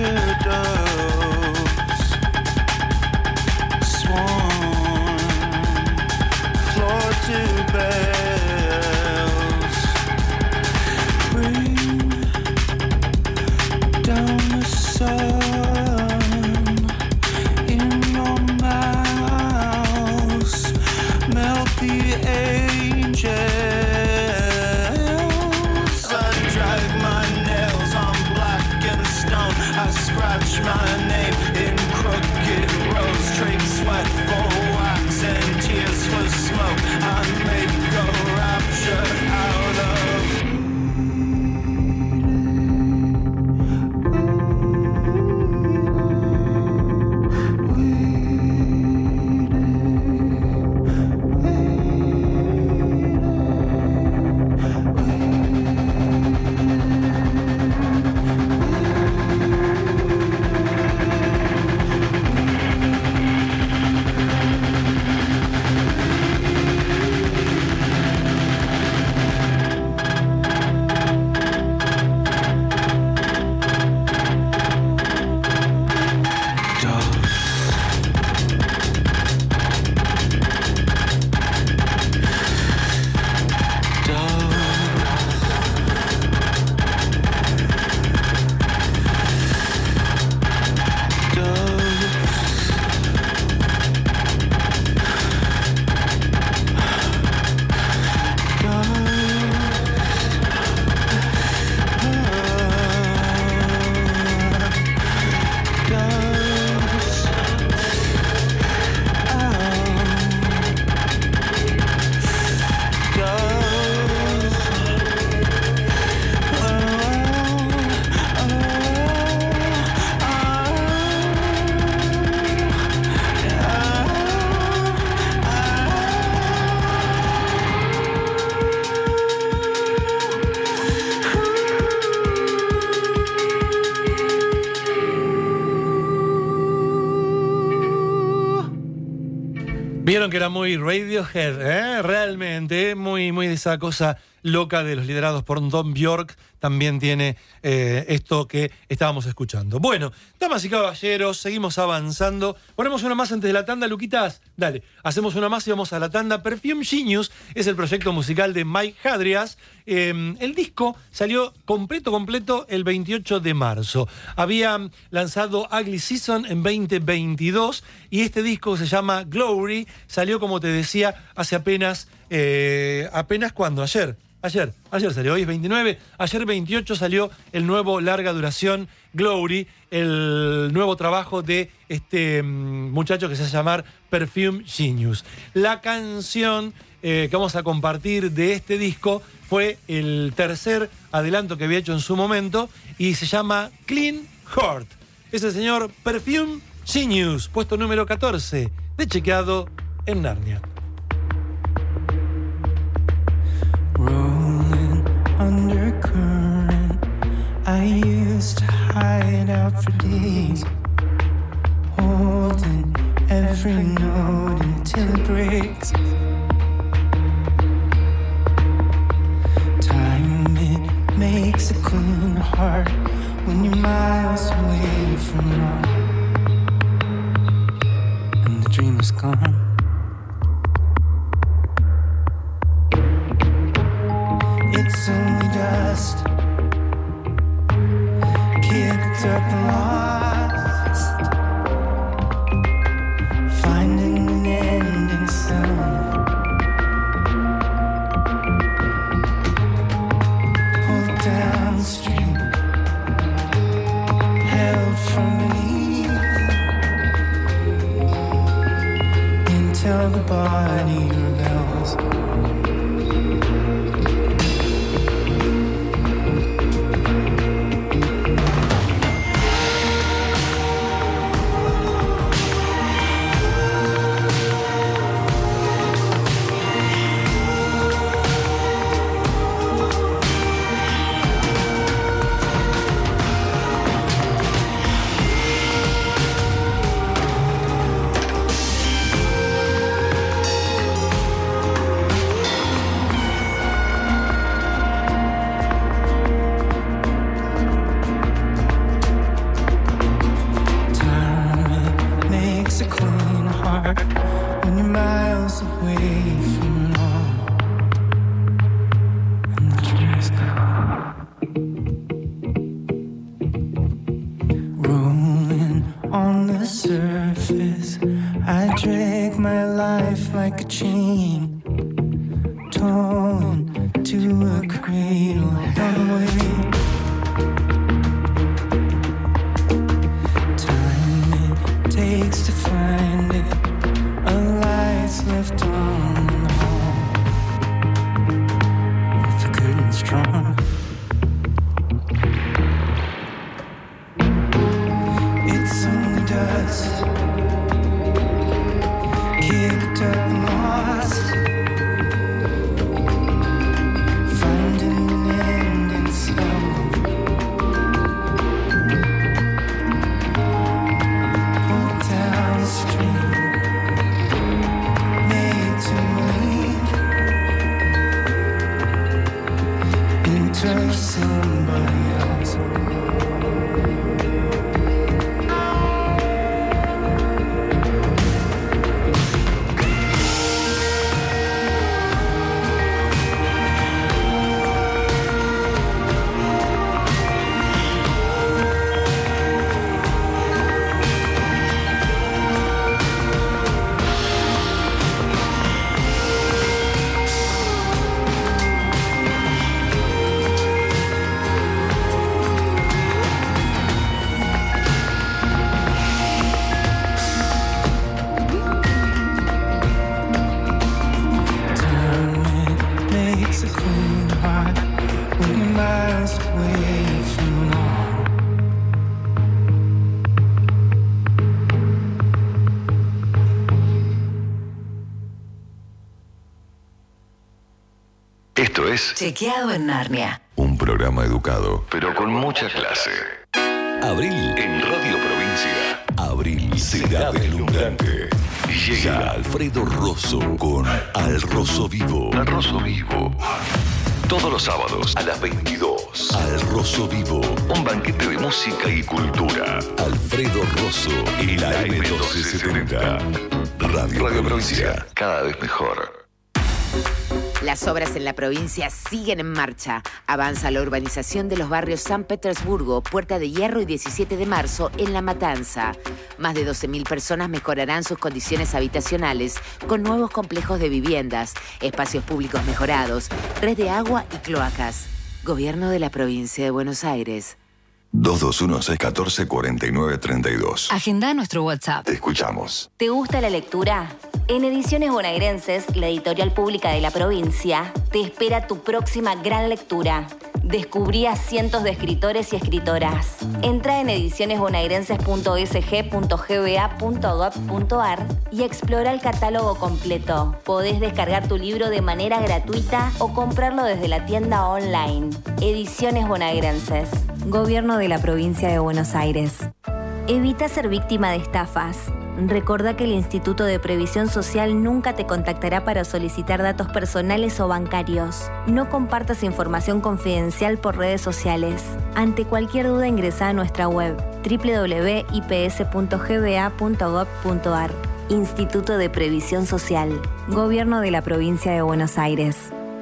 Speaker 14: doves swan floor to bells. Bring down the sun in your mouth, melt the angels. I drive my nails on black and stone. I scratch my name in crooked roads. Trade sweat for wax and tears for smoke. I make a rapture out of
Speaker 1: Vieron que era muy Radiohead, ¿eh? Realmente, muy de esa cosa loca de los liderados por Tom Bjork. También tiene esto que estábamos escuchando. Bueno, damas y caballeros, seguimos avanzando. Ponemos una más antes de la tanda, Luquitas. Dale, hacemos una más y vamos a la tanda. Perfume Genius es el proyecto musical de Mike Hadrias. El disco salió completo el 28 de marzo. Había lanzado Ugly Season en 2022 y este disco se llama Glory. Salió, como te decía, hace apenas cuando Ayer salió, hoy es 29, ayer 28 salió el nuevo larga duración Glory, el nuevo trabajo de este muchacho que se hace llamar Perfume Genius. La canción que vamos a compartir de este disco fue el tercer adelanto que había hecho en su momento y se llama Clean Heart. Es el señor Perfume Genius, puesto número 14 de Chequeado en Narnia.
Speaker 14: Rolling undercurrent, I used to hide out for days, holding every note until it breaks. Time, it makes a clean heart when you're miles away from it all, and the dream is gone. It's only dust, kicked up and lost, finding an end in some. Pulled downstream, held from beneath, until the body rebels.
Speaker 15: the surface. I drag my life like a chain, torn to a cradle. One way. Time it takes to find it. A light's left on in the hall, with the curtains drawn. It's only dust, kicked up and lost, finding an end in itself. Pulled downstream, made to believe into somebody else.
Speaker 4: Esto es
Speaker 5: Chequeado en Narnia.
Speaker 4: un programa educado, pero con mucha clase. Abril en Radio Provincia. Abril será deslumbrante. Llega Alfredo Rosso con Al Rosso Vivo. Al Rosso Vivo. Todos los sábados a las 22. Al Rosso Vivo. Un banquete de música y cultura. Alfredo Rosso y la M1270. Radio Provincia. Cada vez mejor.
Speaker 12: Las obras en la provincia siguen en marcha. Avanza la urbanización de los barrios San Petersburgo, Puerta de Hierro y 17 de marzo en La Matanza. Más de 12.000 personas mejorarán sus condiciones habitacionales con nuevos complejos de viviendas, espacios públicos mejorados, red de agua y cloacas. Gobierno de la provincia de Buenos Aires.
Speaker 4: 221-614-4932.
Speaker 5: Agenda nuestro WhatsApp.
Speaker 4: Te escuchamos.
Speaker 16: ¿Te gusta la lectura? En Ediciones Bonaerenses, la editorial pública de la provincia, te espera tu próxima gran lectura. Descubrí a cientos de escritores y escritoras. Entra en edicionesbonaerenses.sg.gba.gov.ar y explora el catálogo completo. Podés descargar tu libro de manera gratuita o comprarlo desde la tienda online. Ediciones Bonaerenses.
Speaker 11: Gobierno de la provincia de Buenos Aires.
Speaker 16: Evita ser víctima de estafas. Recordá que el Instituto de Previsión Social nunca te contactará para solicitar datos personales o bancarios. No compartas información confidencial por redes sociales. Ante cualquier duda ingresa a nuestra web www.ips.gba.gov.ar. Instituto de Previsión Social. Gobierno de la provincia de Buenos Aires.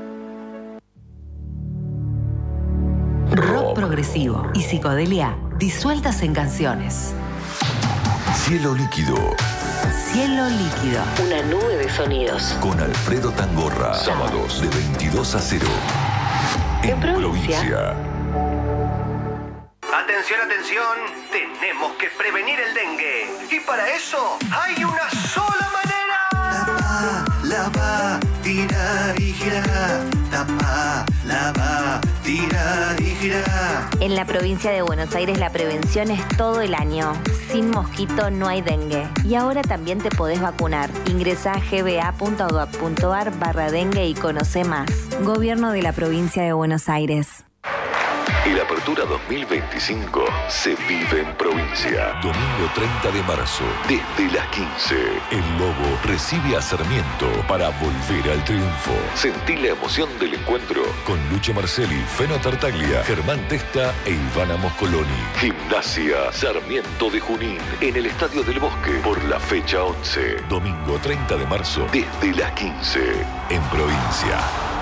Speaker 5: Rock progresivo y psicodelia disueltas en canciones.
Speaker 4: Cielo líquido.
Speaker 5: Cielo líquido. Una nube de sonidos.
Speaker 4: Con Alfredo Tangorra. Sábados de 22 a 0. En provincia.
Speaker 17: Atención, atención. Tenemos que prevenir el dengue. Y para eso hay una sola manera.
Speaker 14: Tapa, lava, tira y gira. Tapa, lava, tira y gira.
Speaker 16: En la provincia de Buenos Aires la prevención es todo el año. Sin mosquito no hay dengue. Y ahora también te podés vacunar. Ingresa a gba.gov.ar/dengue y conoce más.
Speaker 11: Gobierno de la provincia de Buenos Aires.
Speaker 4: El Apertura 2025 se vive en provincia. Domingo 30 de marzo, desde las 15. El Lobo recibe a Sarmiento para volver al triunfo. Sentí la emoción del encuentro con Lucho Marcelli, Feno Tartaglia, Germán Testa e Ivana Moscoloni. Gimnasia Sarmiento de Junín en el Estadio del Bosque por la fecha 11. Domingo 30 de marzo, desde las 15. En provincia.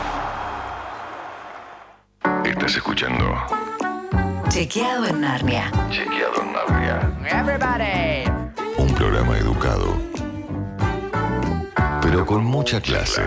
Speaker 4: Estás escuchando
Speaker 5: Chequeado en Narnia.
Speaker 4: Chequeado en Narnia.
Speaker 10: Everybody.
Speaker 4: desordenado, pero con mucha clase.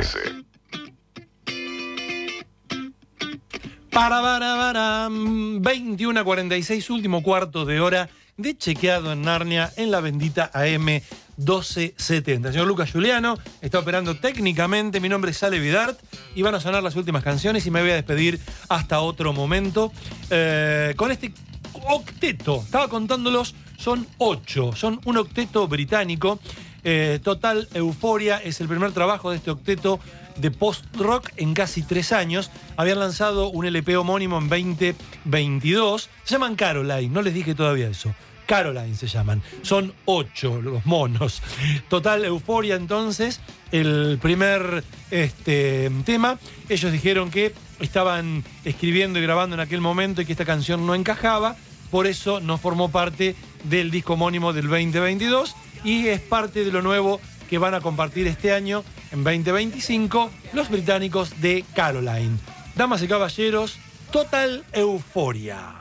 Speaker 1: Para 21:46, último cuarto de hora de Chequeado en Narnia en la bendita AM 1270. El señor Lucas Giuliano está operando técnicamente. Mi nombre es Ale Vidart y van a sonar las últimas canciones y me voy a despedir hasta otro momento con este octeto. Estaba contándolos, son 8. Son un octeto británico. Total Euforia es el primer trabajo de este octeto de post-rock en casi 3 años. Habían lanzado un LP homónimo en 2022. Se llaman Caroline, no les dije todavía eso. Caroline se llaman. Son 8 los monos. Total Euforia, entonces, el primer tema. Ellos dijeron que estaban escribiendo y grabando en aquel momento y que esta canción no encajaba. Por eso no formó parte del disco homónimo del 2022 y es parte de lo nuevo que van a compartir este año, en 2025, los británicos de Caroline. Damas y caballeros, Total Euforia.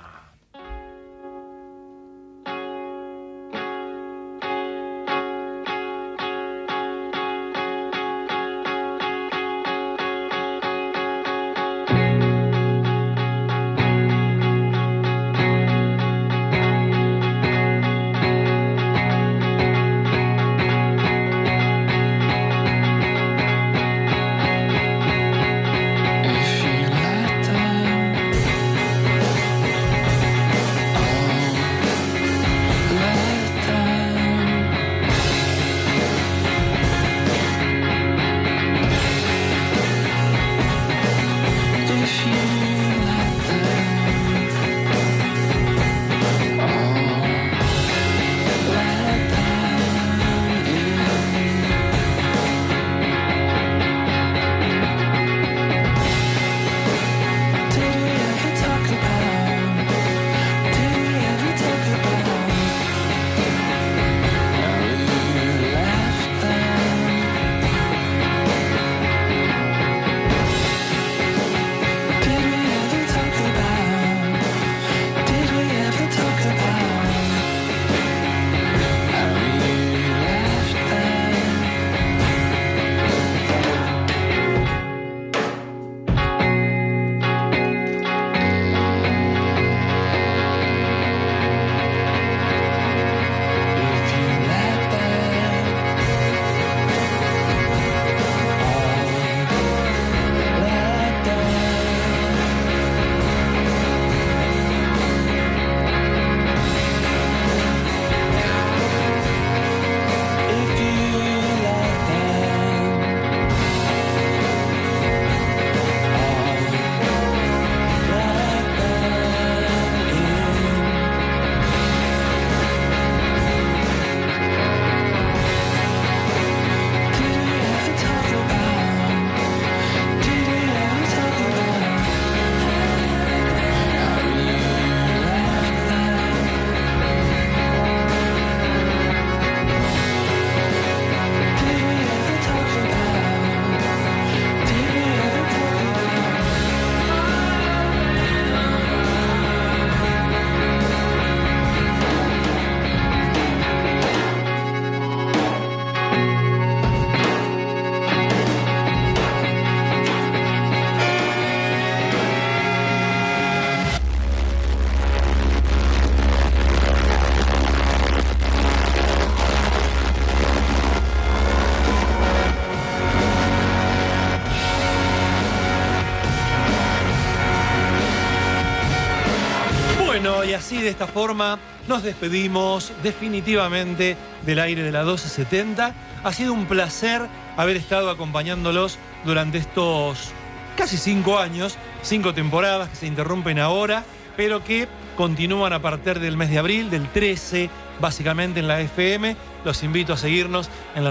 Speaker 1: Y así, de esta forma, nos despedimos definitivamente del aire de la 1270. Ha sido un placer haber estado acompañándolos durante estos casi 5 años, 5 temporadas que se interrumpen ahora, pero que continúan a partir del mes de abril, del 13, básicamente en la FM. Los invito a seguirnos en la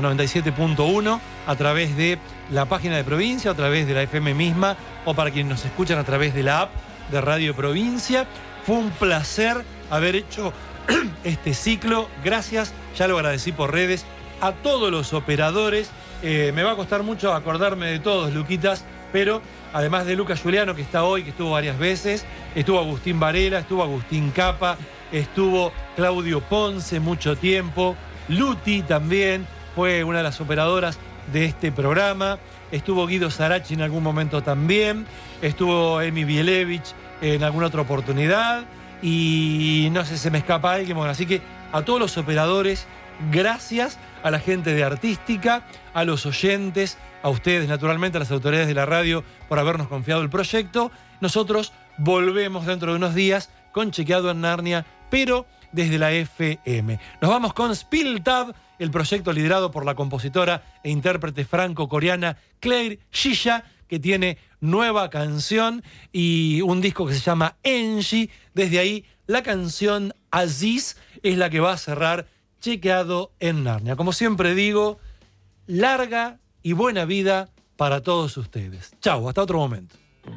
Speaker 1: 97.1 a través de la página de Provincia, a través de la FM misma, o para quienes nos escuchan a través de la app de Radio Provincia. Fue un placer haber hecho este ciclo. Gracias, ya lo agradecí por redes, a todos los operadores. Me va a costar mucho acordarme de todos, Luquitas, pero además de Lucas Giuliano, que está hoy, que estuvo varias veces, estuvo Agustín Varela, estuvo Agustín Capa, estuvo Claudio Ponce mucho tiempo, Luti también fue una de las operadoras de este programa. Estuvo Guido Sarachi en algún momento también. Estuvo Emi Bielevich en alguna otra oportunidad. Y no sé, se me escapa alguien. Bueno, así que a todos los operadores, gracias. A la gente de Artística, a los oyentes, a ustedes naturalmente, a las autoridades de la radio por habernos confiado el proyecto. Nosotros volvemos dentro de unos días con Chequeado en Narnia, pero desde la FM. Nos vamos con Spiltab, el proyecto liderado por la compositora e intérprete franco-coreana Claire Shisha, que tiene nueva canción y un disco que se llama Enji. Desde ahí, la canción Aziz es la que va a cerrar Chequeado en Narnia. Como siempre digo, larga y buena vida para todos ustedes. Chau, hasta otro momento.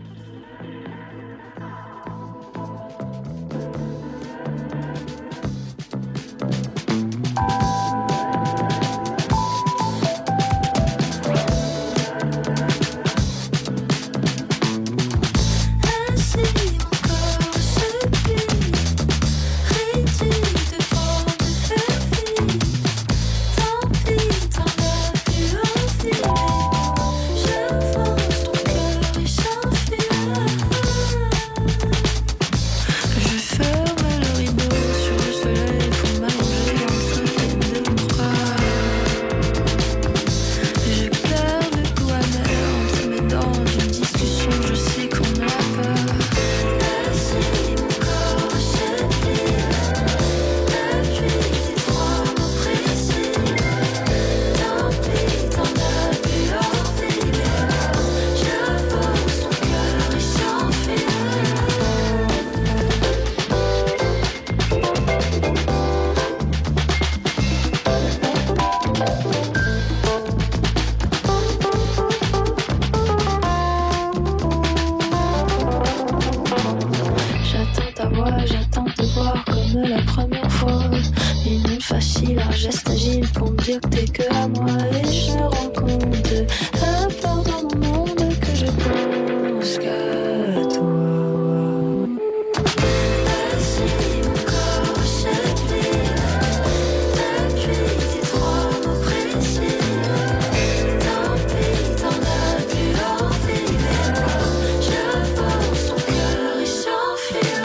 Speaker 8: Dire que t'es que à moi et je me rends compte à part dans mon monde que je pense qu'à toi. Vas-y mon corps chatouille depuis tes trois mots précis. Tant pis, t'en as plus envie, mais moi j'avance, ton cœur il s'enfuit.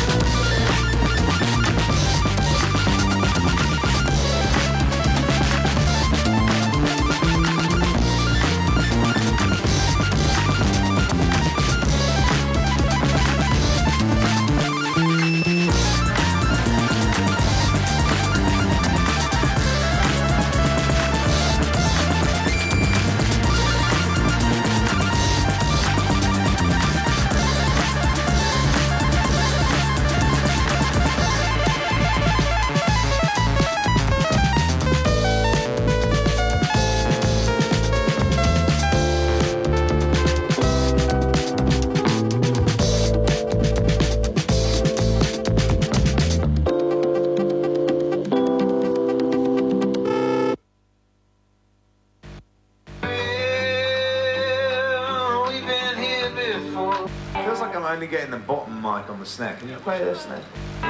Speaker 18: Feels like I'm only getting the bottom mic on the snare. Can you play the snare?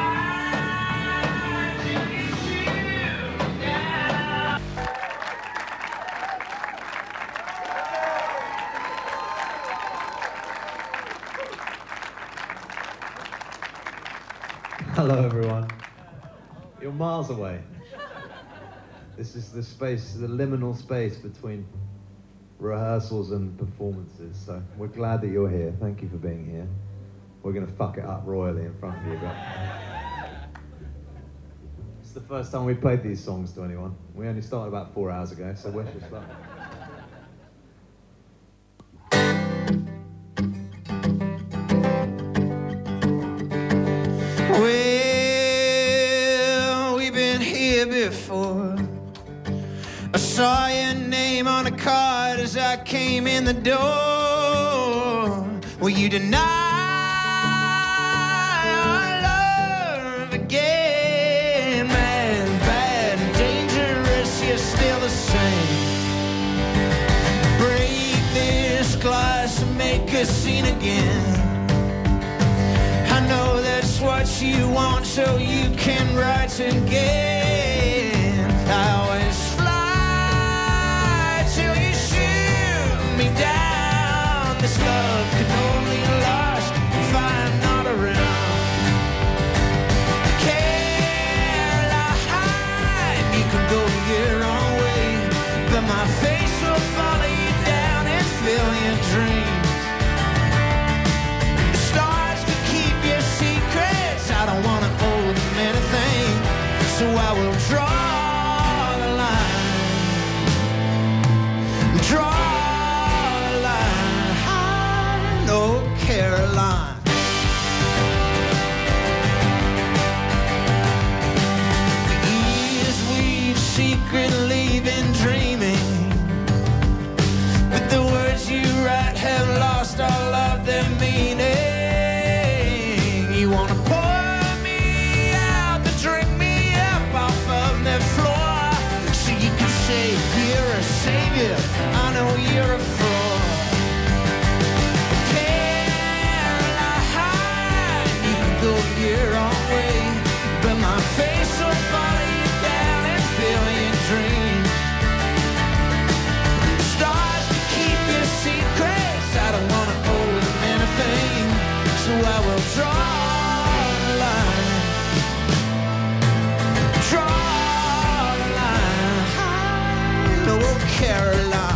Speaker 19: Hello everyone. You're miles away. This is the space, the liminal space between rehearsals and performances, so we're glad that you're here. Thank you for being here. We're going to fuck it up royally in front of you, but it's the first time we've played these songs to anyone. We only started about 4 hours ago, so we're just starting.
Speaker 14: Well, we've been here before. I saw your name on a card as I came in the door. Will you deny our love again? Man, bad and dangerous, you're still the same. Break this glass and make a scene again. I know that's what you want, so you can write again. will draw the line. Draw the line. High, no Caroline. For years we've secretly been dreaming, but the words you write have lost all of their meaning. You wanna pour me out to drink me up off of the floor, so you can say you're a savior, I know you're a fraud. Caroline, you can go your own way, but my face will follow you down and fill your dreams. Stars to keep your secrets, I don't wanna owe them anything, so I will draw the line. Draw the line. No Caroline.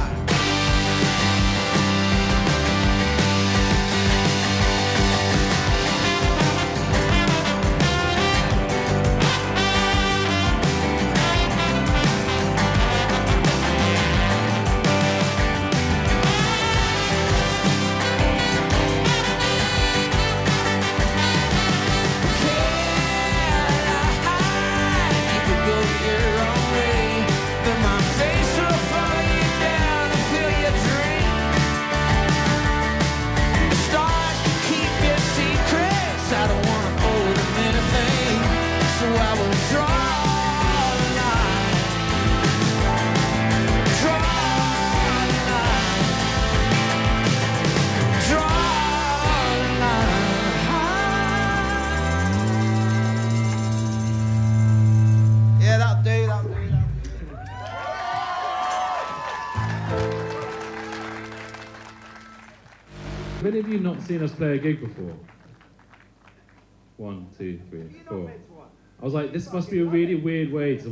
Speaker 20: Many of you not seen us play a gig before? 1, 2, 3, 4. I was like, this must be a really weird way to